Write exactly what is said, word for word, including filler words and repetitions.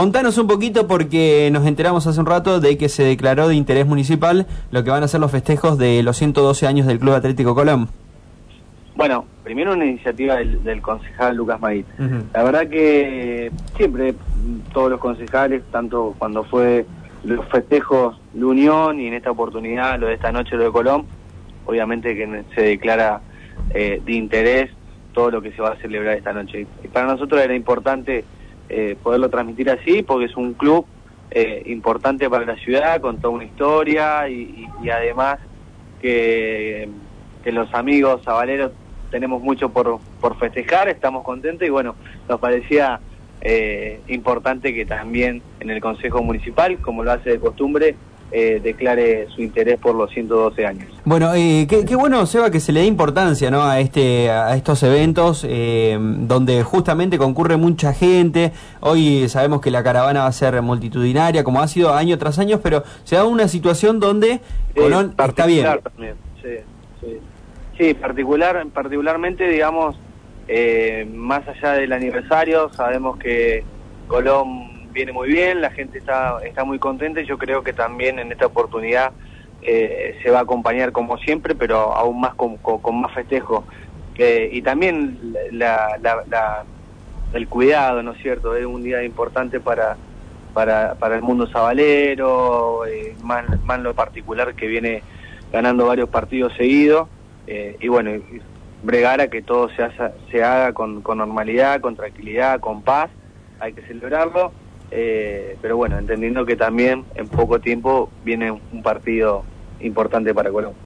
contanos un poquito porque nos enteramos hace un rato de que se declaró de interés municipal lo que van a ser los festejos de los ciento doce años del Club Atlético Colón. Bueno, primero una iniciativa del, del concejal Lucas Maguit. Uh-huh. La verdad que siempre todos los concejales, tanto cuando fue los festejos de Unión y en esta oportunidad lo de esta noche, lo de Colón, obviamente que se declara eh, de interés todo lo que se va a celebrar esta noche. Y para nosotros era importante eh, poderlo transmitir así, porque es un club eh, importante para la ciudad, con toda una historia y, y, y además que, que los amigos sabaleros tenemos mucho por, por festejar, estamos contentos y bueno, nos parecía eh, importante que también en el Consejo Municipal, como lo hace de costumbre, eh, declare su interés por los ciento doce años. Bueno, eh, qué, qué bueno, Seba, que se le dé importancia, ¿no?, a este a estos eventos eh, donde justamente concurre mucha gente. Hoy sabemos que la caravana va a ser multitudinaria, como ha sido año tras año, pero se da una situación donde Colón eh, está bien. También, sí, sí. Sí, particular, particularmente, digamos, eh, más allá del aniversario, sabemos que Colón viene muy bien, la gente está está muy contenta y yo creo que también en esta oportunidad eh, se va a acompañar como siempre, pero aún más con, con, con más festejo. Eh, y también la, la, la, el cuidado, ¿no es cierto? Es un día importante para, para, para el mundo sabalero, eh, más, más en lo particular que viene ganando varios partidos seguidos. Eh, y bueno, bregar a que todo se, haga, se haga con, con normalidad, con tranquilidad, con paz, hay que celebrarlo, eh, pero bueno, entendiendo que también en poco tiempo viene un partido importante para Colón.